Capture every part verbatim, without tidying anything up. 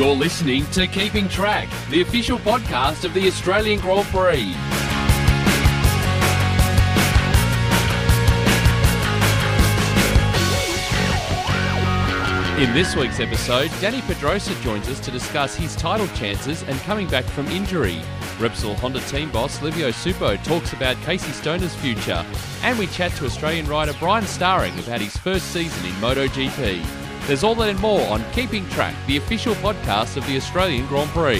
You're listening to Keeping Track, the official podcast of the Australian Grand Prix. In this week's episode, Dani Pedrosa joins us to discuss his title chances and coming back from injury. Repsol Honda team boss Livio Suppo talks about Casey Stoner's future. And we chat to Australian rider Brian Starring about his first season in MotoGP. There's all that and more on Keeping Track, the official podcast of the Australian Grand Prix.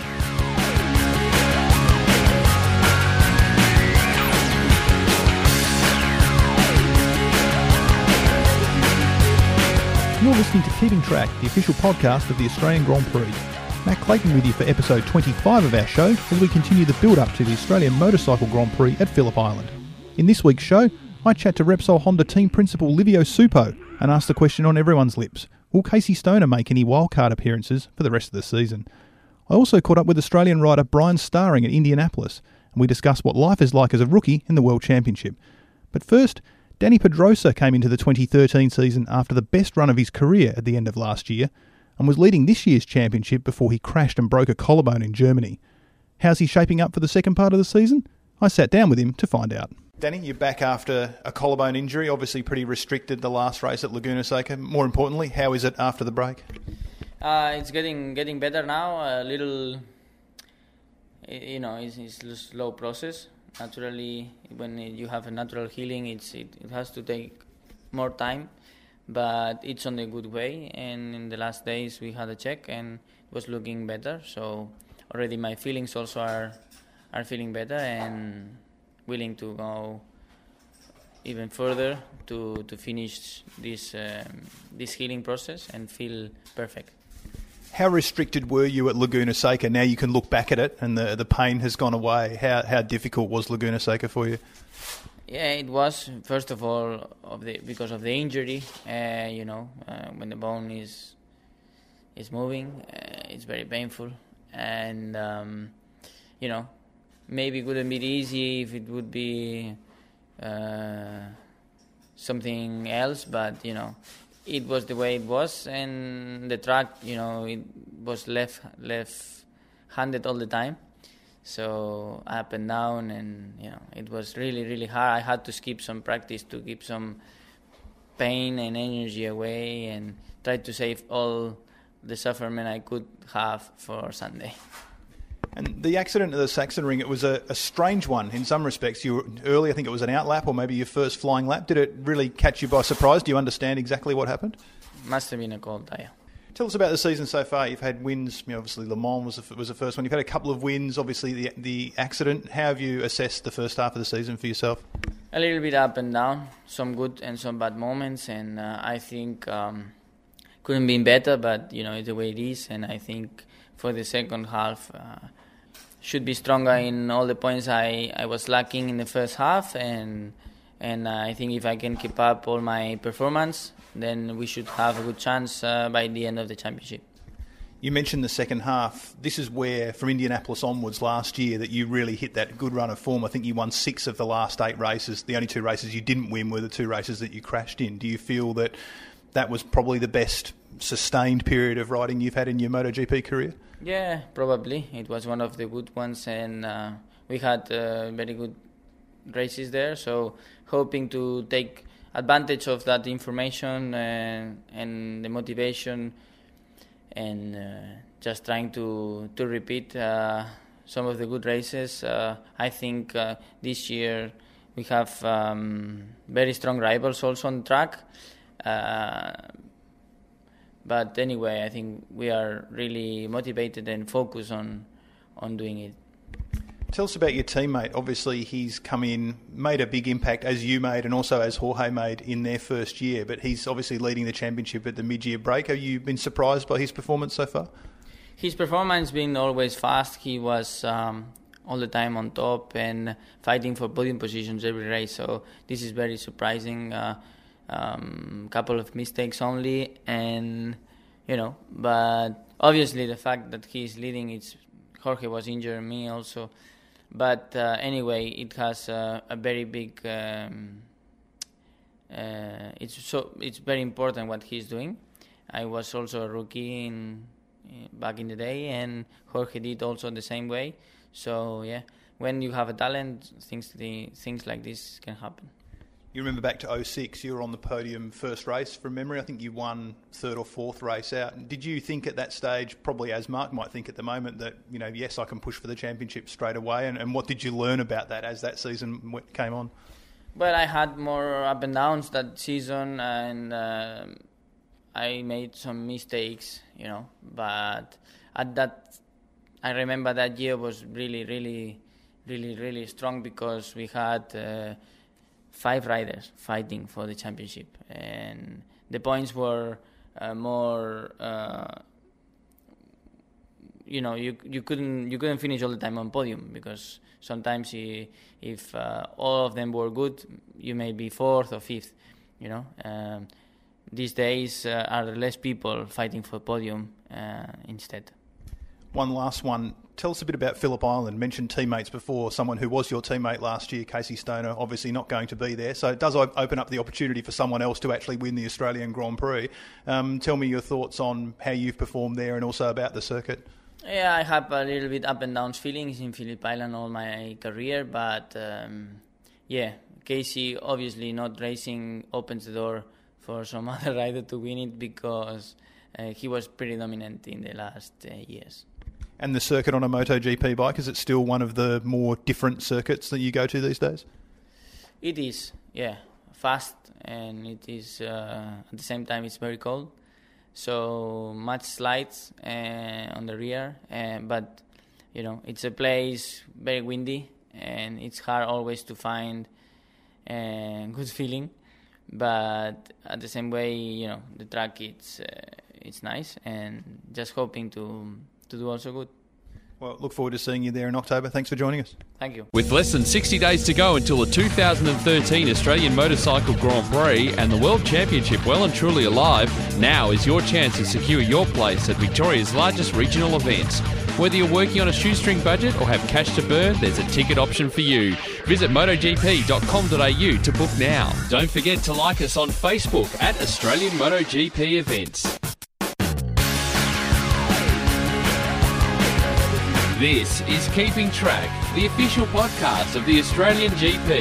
You're listening to Keeping Track, the official podcast of the Australian Grand Prix. Matt Clayton with you for episode twenty-five of our show as we continue the build-up to the Australian Motorcycle Grand Prix at Phillip Island. In this week's show, I chat to Repsol Honda team principal Livio Suppo and ask the question on everyone's lips: will Casey Stoner make any wildcard appearances for the rest of the season? I also caught up with Australian rider Brian Starring at Indianapolis, and we discussed what life is like as a rookie in the World Championship. But first, Dani Pedrosa came into the twenty thirteen season after the best run of his career at the end of last year and was leading this year's championship before he crashed and broke a collarbone in Germany. How's he shaping up for the second part of the season? I sat down with him to find out. Dani, you're back after a collarbone injury, obviously pretty restricted the last race at Laguna Seca. More importantly, how is it after the break? Uh, it's getting getting better now, a little, you know, it's, it's a slow process. Naturally, when you have a natural healing, it's it, it has to take more time, but it's on a good way. And in the last days, we had a check and it was looking better. So already my feelings also are are feeling better and willing to go even further to to finish this um, this healing process and feel perfect. How restricted were you at Laguna Seca? Now you can look back at it and the the pain has gone away. How how difficult was Laguna Seca for you? Yeah, it was, first of all, of the because of the injury. Uh, you know, uh, when the bone is is moving, uh, it's very painful. And, um, you know, maybe it wouldn't be easy if it would be uh, something else, but, you know, it was the way it was, and the track, you know, it was left left-handed all the time, so up and down, and you know, it was really, really hard. I had to skip some practice to keep some pain and energy away, and try to save all the suffering I could have for Sunday. And the accident at the Sachsenring, it was a, a strange one in some respects. You were early, I think it was an out lap or maybe your first flying lap. Did it really catch you by surprise? Do you understand exactly what happened? Must have been a cold tire. Tell us about the season so far. You've had wins. You know, obviously Le Mans was the, was the first one. You've had a couple of wins, obviously the the accident. How have you assessed the first half of the season for yourself? A little bit up and down, some good and some bad moments, and uh, I think um, couldn't be better, but you know, it's the way it is, and I think for the second half uh, should be stronger in all the points I, I was lacking in the first half, and and uh, I think if I can keep up all my performance, then we should have a good chance uh, by the end of the championship. You mentioned the second half. This is where, from Indianapolis onwards last year, that you really hit that good run of form. I think you won six of the last eight races. The only two races you didn't win were the two races that you crashed in. Do you feel that that was probably the best sustained period of riding you've had in your MotoGP career? Yeah, probably. It was one of the good ones, and uh, we had uh, very good races there, so hoping to take advantage of that information uh, and the motivation, and uh, just trying to, to repeat uh, some of the good races. Uh, I think uh, this year we have um, very strong rivals also on track. Uh, But anyway, I think we are really motivated and focused on on doing it. Tell us about your teammate. Obviously, he's come in, made a big impact, as you made and also as Jorge made in their first year, but he's obviously leading the championship at the mid-year break. Have you been surprised by his performance so far? His performance been always fast. He was um, all the time on top and fighting for podium positions every race, so this is very surprising. Uh, Um, couple of mistakes only, and you know, but obviously the fact that he's leading, it's Jorge was injured, me also, but uh, anyway, it has uh, a very big um, uh, it's so it's very important what he's doing. I was also a rookie in uh, back in the day, and Jorge did also the same way. So yeah, when you have a talent, things the, things like this can happen. You remember back to oh six, you were on the podium first race from memory. I think you won third or fourth race out. Did you think at that stage, probably as Mark might think at the moment, that, you know, yes, I can push for the championship straight away? And, and what did you learn about that as that season came on? Well, I had more up and downs that season, and uh, I made some mistakes, you know. But at that, I remember that year was really, really, really, really strong because we had... Uh, five riders fighting for the championship, and the points were uh, more. Uh, you know, you you couldn't you couldn't finish all the time on podium because sometimes you, if uh, all of them were good, you may be fourth or fifth. You know, um, these days uh, are less people fighting for podium uh, instead. One last one. Tell us a bit about Phillip Island. Mentioned teammates before. Someone who was your teammate last year, Casey Stoner, obviously not going to be there. So it does open up the opportunity for someone else to actually win the Australian Grand Prix. Um, tell me your thoughts on how you've performed there and also about the circuit. Yeah, I have a little bit up and down feelings in Phillip Island all my career. But um, yeah, Casey obviously not racing opens the door for some other rider to win it because uh, he was pretty dominant in the last uh, years. And the circuit on a MotoGP bike, is it still one of the more different circuits that you go to these days? It is, yeah. Fast, and it is, uh, at the same time, it's very cold. So much slides uh, on the rear. Uh, but, you know, it's a place very windy, and it's hard always to find a good feeling. But at the same way, you know, the track, it's, uh, it's nice, and just hoping to... to do also good. Well, look forward to seeing you there in October. Thanks for joining us. Thank you. With less than sixty days to go until the two thousand thirteen Australian Motorcycle Grand Prix and the World Championship well and truly alive, now is your chance to secure your place at Victoria's largest regional events. Whether you're working on a shoestring budget or have cash to burn, there's a ticket option for you. Visit MotoGP dot com dot a u to book now. Don't forget to like us on Facebook at Australian MotoGP Events. This is Keeping Track, the official podcast of the Australian G P.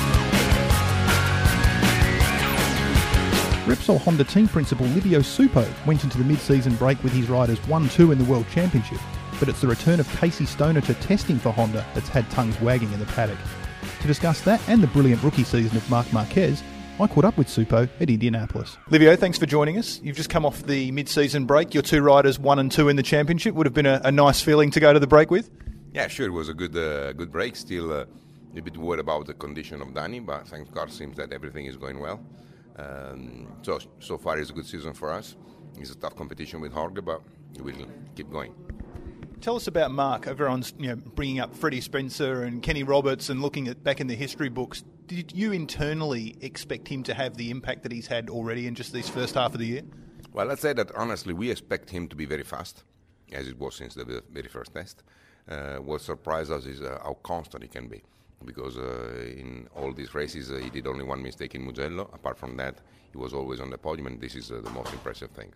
Repsol Honda team principal Livio Suppo went into the mid-season break with his riders one two in the World Championship, but it's the return of Casey Stoner to testing for Honda that's had tongues wagging in the paddock. To discuss that and the brilliant rookie season of Marc Marquez, I caught up with Suppo at Indianapolis. Livio, thanks for joining us. You've just come off the mid-season break. Your two riders, one and two in the championship, would have been a, a nice feeling to go to the break with? Yeah, sure. It was a good uh, good break. Still uh, a bit worried about the condition of Danny, but thank God seems that everything is going well. Um, so, so far it's a good season for us. It's a tough competition with Jorge, but we'll keep going. Tell us about Mark. Everyone's, you know, bringing up Freddie Spencer and Kenny Roberts and looking at back in the history books. Did you internally expect him to have the impact that he's had already in just this first half of the year? Well, let's say that honestly, we expect him to be very fast, as it was since the very first test. Uh, what surprised us is uh, how constant he can be, because uh, in all these races uh, he did only one mistake in Mugello. Apart from that, he was always on the podium, and this is uh, the most impressive thing.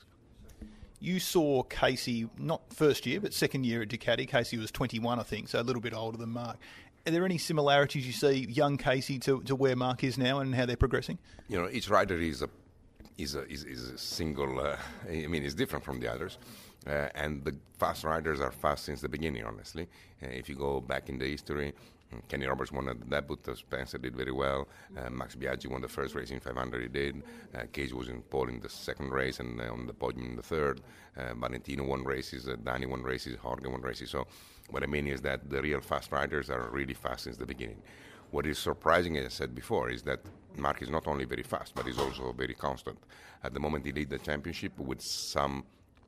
You saw Casey, not first year, but second year at Ducati. Casey was twenty-one, I think, so a little bit older than Mark. Are there any similarities you see, young Casey to, to where Mark is now and how they're progressing? You know, each rider is a is a, is, is a single, uh, I mean, it's different from the others. Uh, and the fast riders are fast since the beginning, honestly. Uh, if you go back in the history, Kenny Roberts won at the debut, uh, Spencer did very well, uh, Max Biaggi won the first race in five hundred, he did, uh, Cage was in pole in the second race and uh, on the podium in the third, uh, Valentino won races, uh, Danny won races, Jorge won races. So what I mean is that the real fast riders are really fast since the beginning. What is surprising, as I said before, is that Mark is not only very fast, but he's also very constant. At the moment he lead the championship with some,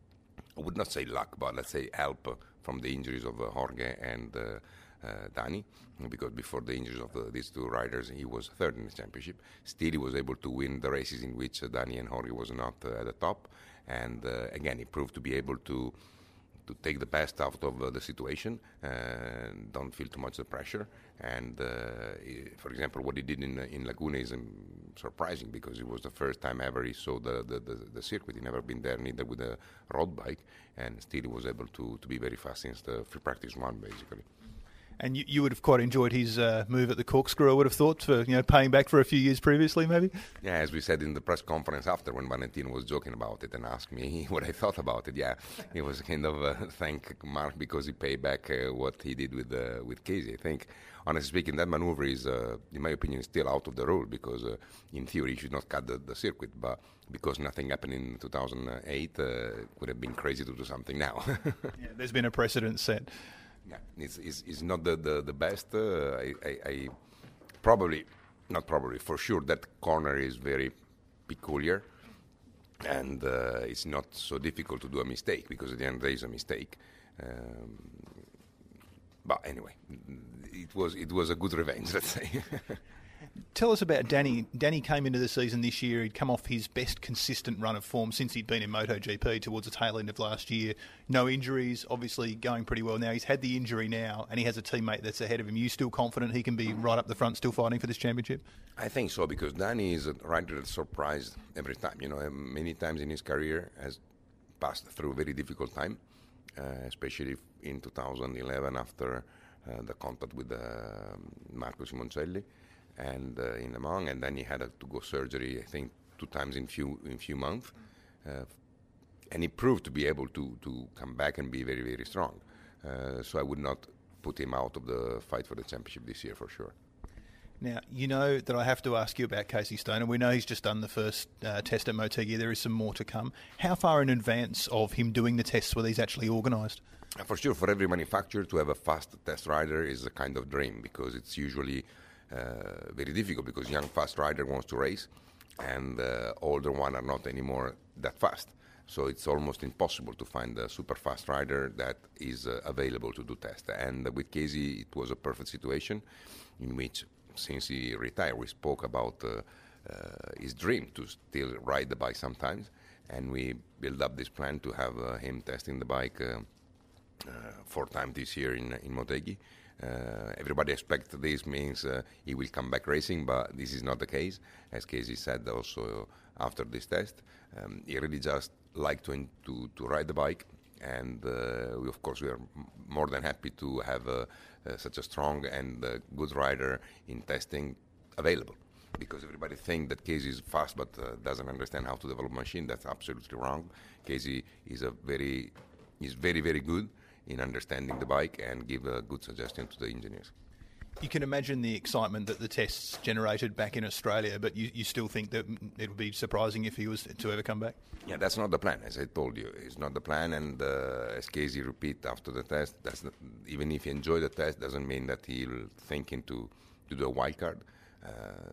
I would not say luck, but let's say help from the injuries of uh, Jorge and uh, uh, Danny, because before the injuries of uh, these two riders, he was third in the championship. Still, he was able to win the races in which uh, Danny and Jorge was not uh, at the top. And uh, again, he proved to be able to to take the best out of uh, the situation, and don't feel too much the pressure. And uh, he, for example, what he did in in Laguna is um, surprising because it was the first time ever he saw the, the, the, the circuit. He never been there, neither with a road bike, and still he was able to, to be very fast since the free practice one, basically. And you, you would have quite enjoyed his uh, move at the corkscrew, I would have thought, for you know paying back for a few years previously, maybe? Yeah, as we said in the press conference after, when Valentino was joking about it and asked me what I thought about it, yeah, it was kind of uh, thank Mark because he paid back uh, what he did with uh, with Casey. I think, honestly speaking, that maneuver is, uh, in my opinion, still out of the rule because uh, in theory you should not cut the, the circuit, but because nothing happened in two thousand eight, uh, it would have been crazy to do something now. Yeah, there's been a precedent set. Yeah, it's, it's, it's not the, the, the best. Uh, I, I, I probably, not probably, for sure that corner is very peculiar, and uh, it's not so difficult to do a mistake because at the end there is a mistake. Um, but anyway, it was it was a good revenge, let's say. Tell us about Danny. Danny came into the season this year. He'd come off his best consistent run of form since he'd been in MotoGP towards the tail end of last year. No injuries, obviously going pretty well now. He's had the injury now, and he has a teammate that's ahead of him. You still confident he can be right up the front, still fighting for this championship? I think so, because Danny is a rider that surprised every time. You know, many times in his career has passed through a very difficult time, uh, especially in two thousand eleven after uh, the contact with uh, Marco Simoncelli. And uh, in Le Mans, and then he had uh, to go surgery, I think, two times in few in few months, uh, and he proved to be able to to come back and be very very strong. Uh, so I would not put him out of the fight for the championship this year for sure. Now, you know that I have to ask you about Casey Stoner. We know he's just done the first uh, test at Motegi. There is some more to come. How far in advance of him doing the tests were these actually organised? Uh, for sure, for every manufacturer to have a fast test rider is a kind of dream, because it's usually Uh, very difficult, because young fast rider wants to race and uh, older one are not anymore that fast, so it's almost impossible to find a super fast rider that is uh, available to do test. And uh, with Casey it was a perfect situation in which, since he retired, we spoke about uh, uh, his dream to still ride the bike sometimes, and we built up this plan to have uh, him testing the bike uh, uh, four times this year in, in Motegi. Uh, everybody expects this means uh, he will come back racing, but this is not the case. As Casey said also after this test, um, he really just liked to, to to ride the bike, and uh, we, of course we are m- more than happy to have uh, uh, such a strong and uh, good rider in testing available, because everybody thinks that Casey is fast but uh, doesn't understand how to develop a machine. That's absolutely wrong. Casey is a very is very very good in understanding the bike and give a good suggestion to the engineers. You can imagine the excitement that the tests generated back in Australia, but you, you still think that it would be surprising if he was to ever come back? Yeah, that's not the plan, as I told you. It's not the plan, and uh, as Casey repeat after the test, that's not, even if he enjoyed the test, doesn't mean that he'll thinking to, to do a wild card. Uh,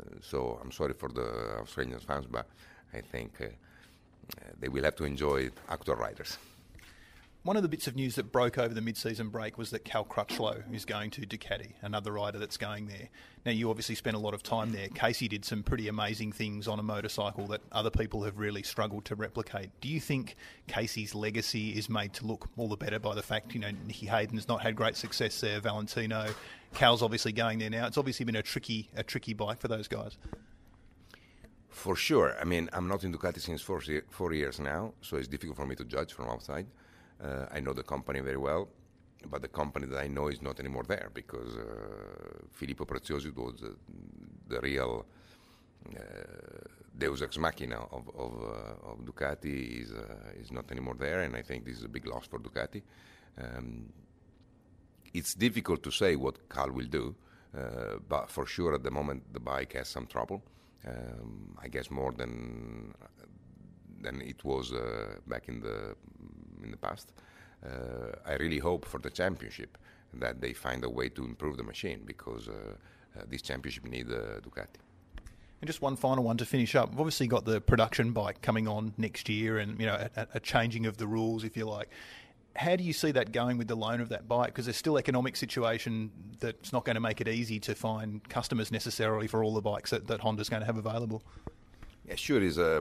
so I'm sorry for the Australian fans, but I think uh, they will have to enjoy actual riders. One of the bits of news that broke over the mid-season break was that Cal Crutchlow is going to Ducati, another rider that's going there. Now, you obviously spent a lot of time there. Casey did some pretty amazing things on a motorcycle that other people have really struggled to replicate. Do you think Casey's legacy is made to look all the better by the fact, you know, Nicky Hayden's not had great success there, Valentino, Cal's obviously going there now. It's obviously been a tricky, a tricky bike for those guys. For sure. I mean, I'm not in Ducati since four, four years now, so it's difficult for me to judge from outside. Uh, I know the company very well, but the company that I know is not anymore there, because uh, Filippo Preziosi was uh, the real uh, Deus ex machina of of, uh, of Ducati. Is uh, is not anymore there, and I think this is a big loss for Ducati. Um, it's difficult to say what Cal will do, uh, but for sure at the moment the bike has some trouble. Um, I guess more than than it was uh, back in the in the past. Uh, I really hope for the championship that they find a way to improve the machine, because uh, uh, this championship needs uh, Ducati. And just one final one to finish up. We've obviously got the production bike coming on next year, and you know a, a changing of the rules, if you like. How do you see that going with the loan of that bike? Because there's still economic situation that's not going to make it easy to find customers necessarily for all the bikes that, that Honda's going to have available. Yeah, sure. Is a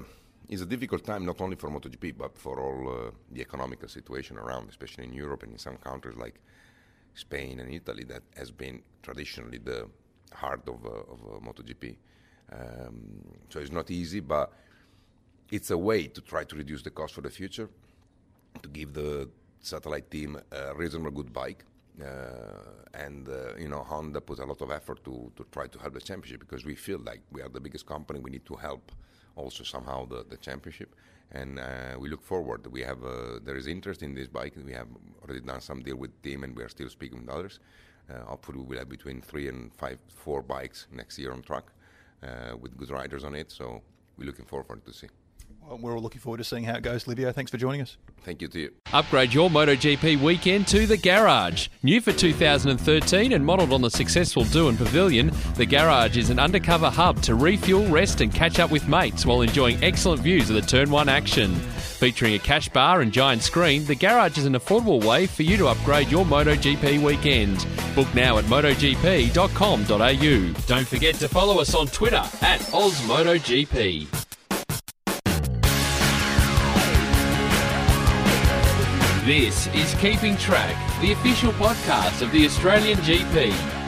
it's a difficult time not only for MotoGP but for all uh, the economical situation around, especially in Europe and in some countries like Spain and Italy that has been traditionally the heart of, uh, of uh, MotoGP. Um, so it's not easy, but it's a way to try to reduce the cost for the future, to give the satellite team a reasonable good bike. Uh, and, uh, you know, Honda put a lot of effort to, to try to help the championship because we feel like we are the biggest company. We need to help also somehow the, the championship. And uh, we look forward. We have uh, there is interest in this bike. We have already done some deal with team, and we are still speaking with others. Uh, hopefully, we will have between three and five, four bikes next year on track uh, with good riders on it. So we're looking forward to see. Well, we're all looking forward to seeing how it goes. Livio, thanks for joining us. Thank you to you. Upgrade your MotoGP weekend to The Garage. New for two thousand thirteen and modelled on the successful Doohan Pavilion, The Garage is an undercover hub to refuel, rest and catch up with mates while enjoying excellent views of the Turn one action. Featuring a cash bar and giant screen, The Garage is an affordable way for you to upgrade your MotoGP weekend. Book now at motogp dot com dot a u. Don't forget to follow us on Twitter at OzMotoGP. This is Keeping Track, the official podcast of the Australian G P.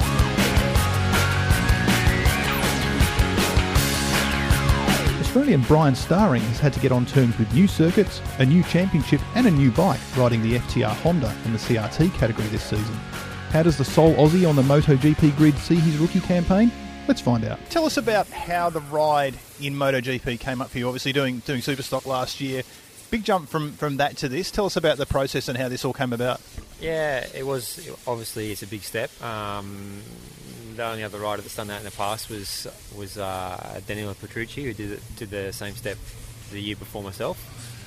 Australian Brian Starring has had to get on terms with new circuits, a new championship and a new bike, riding the F T R Honda in the C R T category this season. How does the sole Aussie on the MotoGP grid see his rookie campaign? Let's find out. Tell us about how the ride in MotoGP came up for you. Obviously doing doing Superstock last year. Big jump from, from that to this. Tell us about the process and how this all came about. Yeah, it was obviously it's a big step. Um, the only other rider that's done that in the past was was uh, Danilo Petrucci, who did it, did the same step the year before myself.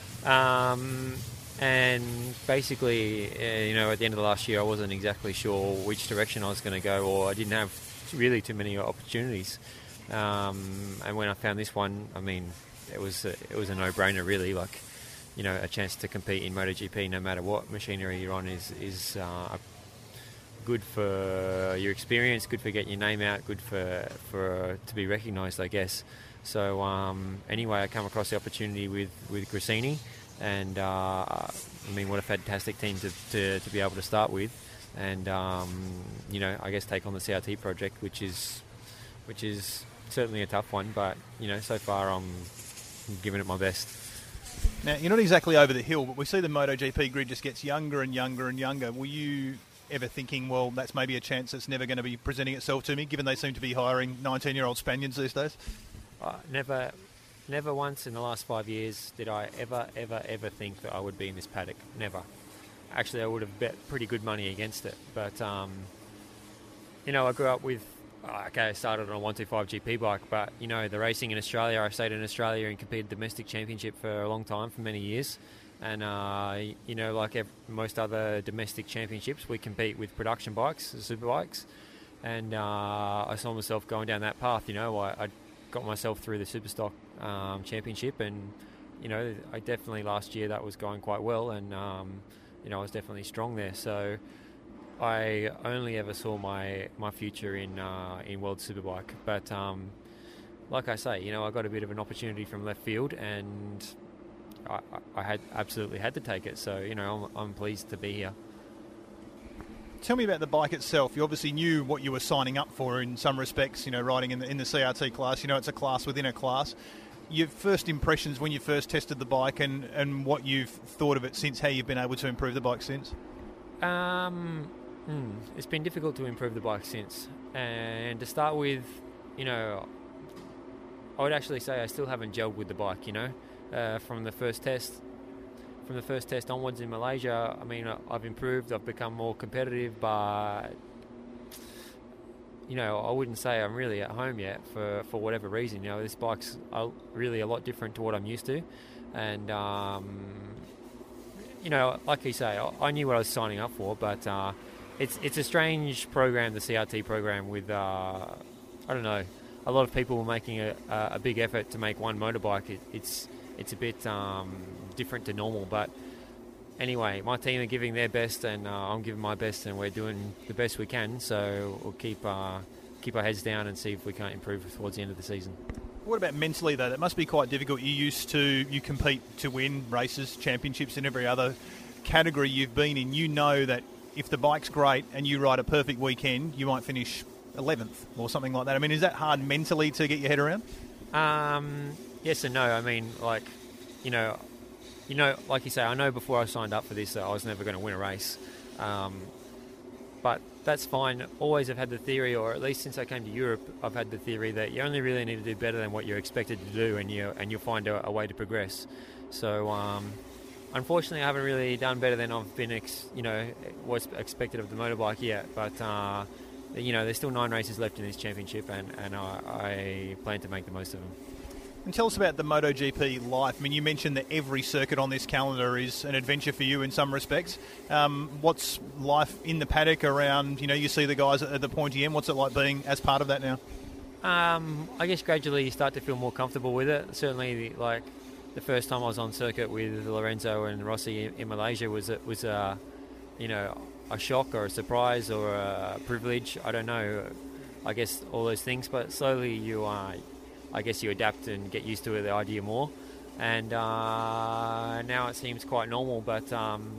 Um, and basically, uh, you know, at the end of the last year, I wasn't exactly sure which direction I was going to go, or I didn't have really too many opportunities. Um, and when I found this one, I mean, it was a, it was a no-brainer, really. Like, you know, a chance to compete in MotoGP, no matter what machinery you're on, is is uh, good for your experience, good for getting your name out, good for for to be recognised, I guess. So um, anyway, I come across the opportunity with with Gresini, and uh, I mean, what a fantastic team to, to, to be able to start with, and um, you know, I guess take on the C R T project, which is which is certainly a tough one, but you know, so far I'm giving it my best. Now, you're not exactly over the hill, but we see the MotoGP grid just gets younger and younger and younger. Were you ever thinking, well, that's maybe a chance that's never going to be presenting itself to me, given they seem to be hiring nineteen-year-old Spaniards these days? Uh, never, never once in the last five years did I ever, ever, ever think that I would be in this paddock. Never. Actually, I would have bet pretty good money against it. But, um, you know, I grew up with... Okay, I started on a one twenty-five G P bike, but, you know, the racing in Australia, I stayed in Australia and competed domestic championship for a long time, for many years. And, uh, you know, like ev- most other domestic championships, we compete with production bikes, super bikes. And uh, I saw myself going down that path, you know. I, I got myself through the Superstock um, championship and, you know, I definitely last year that was going quite well and, um, you know, I was definitely strong there. So I only ever saw my, my future in uh, in World Superbike, but um, like I say, you know, I got a bit of an opportunity from left field, and I, I had absolutely had to take it. So you know, I'm, I'm pleased to be here. Tell me about the bike itself. You obviously knew what you were signing up for in some respects. You know, riding in the in the C R T class. You know, it's a class within a class. Your first impressions when you first tested the bike, and, and what you've thought of it since, how you've been able to improve the bike since. Um. Mm, it's been difficult to improve the bike since, and to start with, you know, I would actually say I still haven't gelled with the bike, you know, uh, from the first test, from the first test onwards in Malaysia. I mean, I've improved, I've become more competitive, but, you know, I wouldn't say I'm really at home yet for, for whatever reason. You know, this bike's really a lot different to what I'm used to, and, um, you know, like you say, I, I knew what I was signing up for, but, uh, It's it's a strange program, the C R T program, with, uh, I don't know, a lot of people were making a, a big effort to make one motorbike. It, it's it's a bit um, different to normal, but anyway, my team are giving their best and uh, I'm giving my best, and we're doing the best we can, so we'll keep, uh, keep our heads down and see if we can't improve towards the end of the season. What about mentally, though? That must be quite difficult. You used to, you compete to win races, championships in every other category you've been in. You know that if the bike's great and you ride a perfect weekend, you might finish eleventh or something like that. I mean, is that hard mentally to get your head around? Um, yes and no. I mean, like, you know, you know, like you say, I know before I signed up for this that I was never going to win a race. Um, but that's fine. Always have had the theory, or at least since I came to Europe, I've had the theory that you only really need to do better than what you're expected to do, and you and you'll find a, a way to progress. So, um, unfortunately, I haven't really done better than I've been, ex, you know, was expected of the motorbike yet. But uh, you know, there's still nine races left in this championship, and and I, I plan to make the most of them. And tell us about the MotoGP life. I mean, you mentioned that every circuit on this calendar is an adventure for you in some respects. Um, what's life in the paddock around, you know, you see the guys at the Pointy End. What's it like being as part of that now? Um, I guess gradually you start to feel more comfortable with it. Certainly, the, like, the first time I was on circuit with Lorenzo and Rossi in, in Malaysia was, a, was a, you know, a shock or a surprise or a privilege. I don't know. I guess all those things. But slowly you are... Uh, I guess you adapt and get used to the idea more, and uh, now it seems quite normal. But um,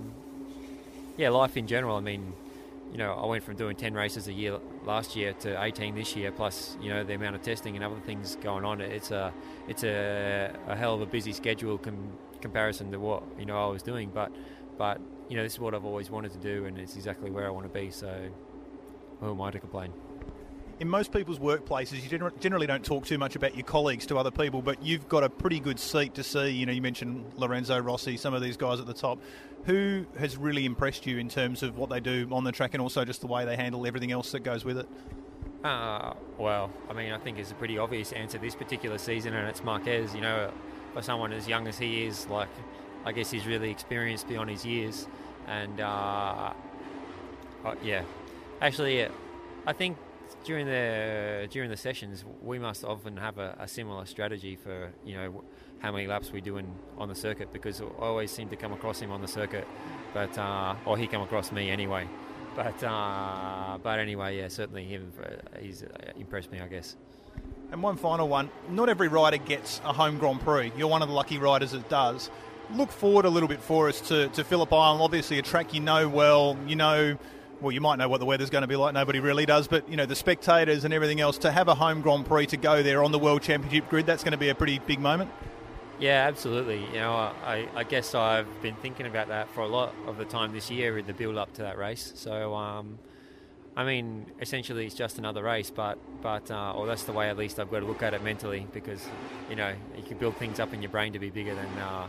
yeah, life in general. I mean, you know, I went from doing ten races a year last year to eighteen this year, plus you know the amount of testing and other things going on. It's a it's a, a hell of a busy schedule com- comparison to what you know I was doing. But but you know this is what I've always wanted to do, and it's exactly where I want to be. So who am I to complain? In most people's workplaces, you generally don't talk too much about your colleagues to other people, but you've got a pretty good seat to see. You know, you mentioned Lorenzo Rossi, some of these guys at the top. Who has really impressed you in terms of what they do on the track and also just the way they handle everything else that goes with it? Uh, well, I mean, I think it's a pretty obvious answer this particular season, and it's Marquez. You know, for someone as young as he is, like, I guess he's really experienced beyond his years. And, uh, uh, yeah, actually, yeah, I think during the during the sessions, we must often have a, a similar strategy for, you know, how many laps we do in, on the circuit, because I always seem to come across him on the circuit, but uh, or he come across me anyway. But uh, but anyway, yeah, certainly him. Uh, he's uh, impressed me, I guess. And one final one. Not every rider gets a home Grand Prix. You're one of the lucky riders that does. Look forward a little bit for us to, to Phillip Island. Obviously, a track you know well. You know. Well, you might know what the weather's going to be like. Nobody really does. But, you know, the spectators and everything else, to have a home Grand Prix to go there on the World Championship grid, that's going to be a pretty big moment. Yeah, absolutely. You know, I, I guess I've been thinking about that for a lot of the time this year in the build-up to that race. So, um, I mean, essentially it's just another race, but, but uh, or that's the way at least I've got to look at it mentally, because, you know, you can build things up in your brain to be bigger than... Uh,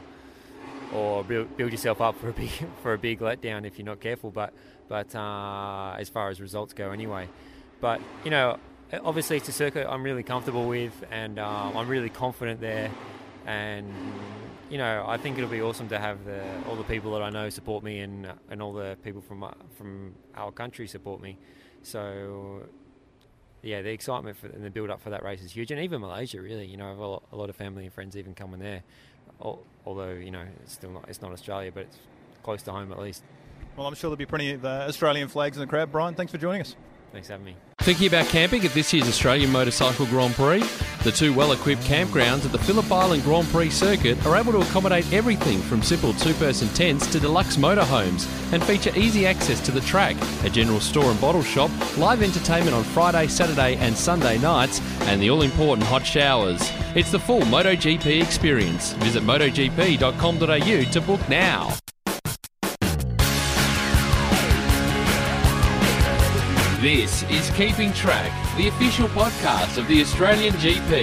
or build, build yourself up for a big for a big letdown if you're not careful. But but uh, as far as results go, anyway. But you know, obviously it's a circuit I'm really comfortable with, and uh, I'm really confident there. And you know, I think it'll be awesome to have the, all the people that I know support me, and and all the people from uh, from our country support me. So yeah, the excitement for, and the build up for that race is huge, and even Malaysia, really. You know, I have a lot, a lot of family and friends even coming there. Although, you know, it's still not it's not Australia, but it's close to home at least. Well, I'm sure there'll be plenty of uh, Australian flags in the crowd. Brian, thanks for joining us. Thanks for having me. Thinking about camping at this year's Australian Motorcycle Grand Prix? The two well-equipped campgrounds at the Phillip Island Grand Prix circuit are able to accommodate everything from simple two-person tents to deluxe motorhomes, and feature easy access to the track, a general store and bottle shop, live entertainment on Friday, Saturday and Sunday nights, and the all-important hot showers. It's the full MotoGP experience. Visit moto g p dot com dot a u to book now. This is Keeping Track, the official podcast of the Australian G P.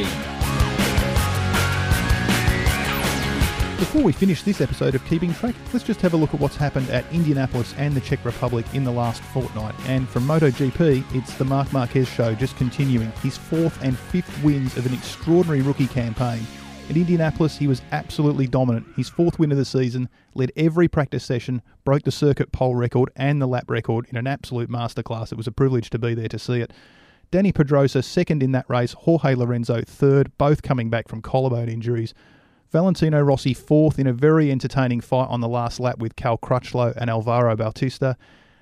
Before we finish this episode of Keeping Track, let's just have a look at what's happened at Indianapolis and the Czech Republic in the last fortnight. And from MotoGP, it's the Marc Marquez show just continuing. His fourth and fifth wins of an extraordinary rookie campaign. At Indianapolis, he was absolutely dominant. His fourth win of the season, led every practice session, broke the circuit pole record and the lap record in an absolute masterclass. It was a privilege to be there to see it. Dani Pedrosa second in that race, Jorge Lorenzo third, both coming back from collarbone injuries. Valentino Rossi fourth in a very entertaining fight on the last lap with Cal Crutchlow and Alvaro Bautista.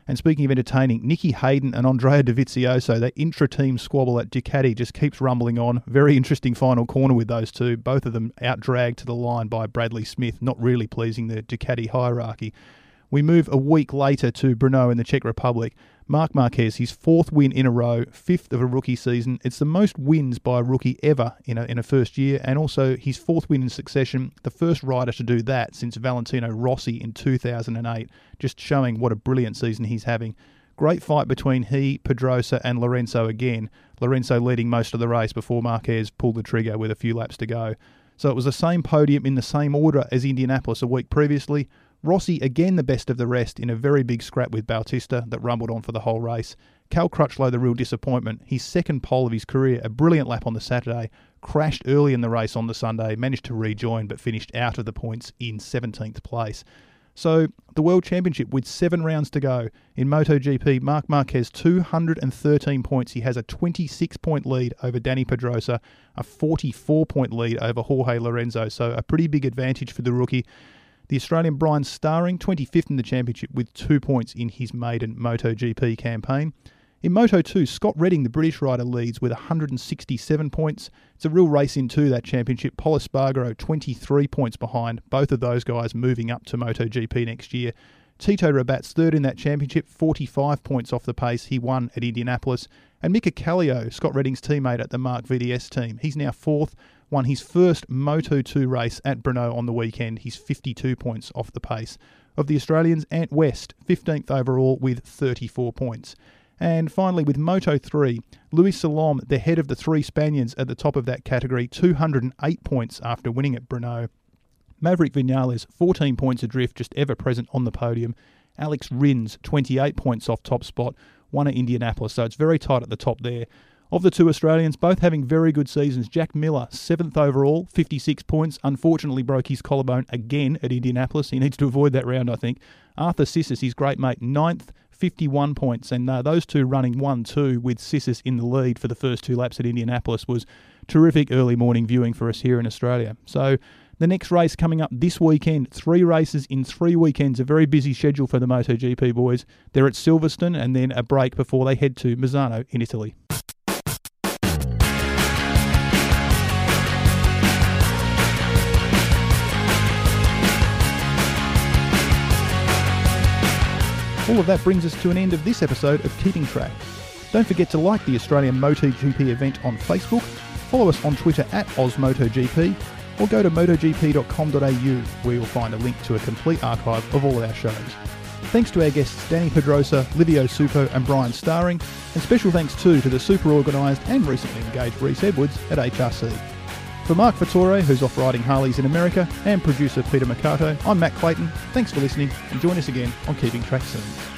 And speaking of entertaining, Nicky Hayden and Andrea Dovizioso, that intra-team squabble at Ducati just keeps rumbling on. Very interesting final corner with those two. Both of them out-dragged to the line by Bradley Smith, not really pleasing the Ducati hierarchy. We move a week later to Brno in the Czech Republic. Marc Marquez, his fourth win in a row, fifth of a rookie season. It's the most wins by a rookie ever in a, in a first year, and also his fourth win in succession, the first rider to do that since Valentino Rossi in two thousand eight, just showing what a brilliant season he's having. Great fight between he, Pedrosa and Lorenzo again. Lorenzo leading most of the race before Marquez pulled the trigger with a few laps to go. So it was the same podium in the same order as Indianapolis a week previously. Rossi again the best of the rest in a very big scrap with Bautista that rumbled on for the whole race. Cal Crutchlow the real disappointment. His second pole of his career, a brilliant lap on the Saturday, crashed early in the race on the Sunday, managed to rejoin but finished out of the points in seventeenth place. So the World Championship with seven rounds to go. In MotoGP, Marc Marquez two hundred thirteen points. He has a twenty-six point lead over Dani Pedrosa, a forty-four point lead over Jorge Lorenzo, so a pretty big advantage for the rookie. The Australian Brian Starring, twenty-fifth in the championship with two points in his maiden MotoGP campaign. In Moto two, Scott Redding, the British rider, leads with one hundred sixty-seven points. It's a real race into that championship. Pol Espargaro, twenty-three points behind. Both of those guys moving up to MotoGP next year. Tito Rabat's third in that championship, forty-five points off the pace. He won at Indianapolis. And Mika Kallio, Scott Redding's teammate at the Mark V D S team, he's now fourth. Won his first Moto two race at Brno on the weekend. He's fifty-two points off the pace. Of the Australians, Ant West, fifteenth overall with thirty-four points. And finally, with Moto three, Luis Salom, the head of the three Spaniards at the top of that category, two hundred eight points after winning at Brno. Maverick Vinales, fourteen points adrift, just ever present on the podium. Alex Rins, twenty-eight points off top spot, won at Indianapolis, so it's very tight at the top there. Of the two Australians, both having very good seasons. Jack Miller, seventh overall, fifty-six points. Unfortunately broke his collarbone again at Indianapolis. He needs to avoid that round, I think. Arthur Sissis, his great mate, ninth, fifty-one points. And uh, those two running one two with Sissis in the lead for the first two laps at Indianapolis was terrific early morning viewing for us here in Australia. So the next race coming up this weekend, three races in three weekends, a very busy schedule for the MotoGP boys. They're at Silverstone and then a break before they head to Misano in Italy. All of that brings us to an end of this episode of Keeping Track. Don't forget to like the Australian MotoGP event on Facebook, follow us on Twitter at OzMotoGP, or go to motogp dot com dot a u where you'll find a link to a complete archive of all of our shows. Thanks to our guests Dani Pedrosa, Livio Suppo and Brian Starring, and special thanks too to the super organised and recently engaged Reese Edwards at H R C. For Mark Fattore, who's off riding Harleys in America, and producer Peter Mercato, I'm Matt Clayton. Thanks for listening, and join us again on Keeping Track soon.